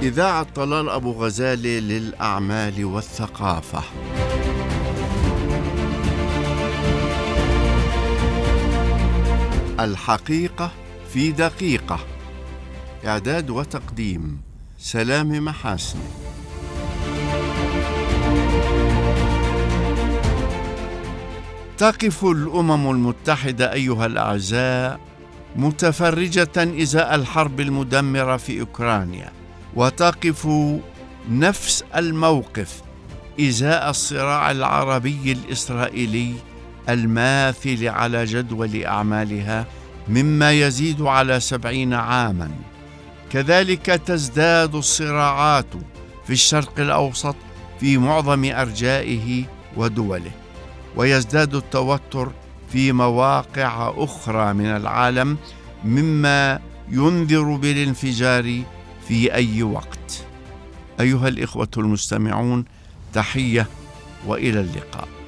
إذاعة طلال أبو غزالة للأعمال والثقافة. الحقيقة في دقيقة. إعداد وتقديم سلام محاسن. تقف الأمم المتحدة أيها الأعزاء متفرجة إزاء الحرب المدمرة في أوكرانيا، وتقف نفس الموقف إزاء الصراع العربي الإسرائيلي الماثل على جدول أعمالها مما يزيد على 70 عاماً. كذلك تزداد الصراعات في الشرق الأوسط في معظم أرجائه ودوله، ويزداد التوتر في مواقع أخرى من العالم مما ينذر بالانفجار في أي وقت. أيها الإخوة المستمعون، تحية وإلى اللقاء.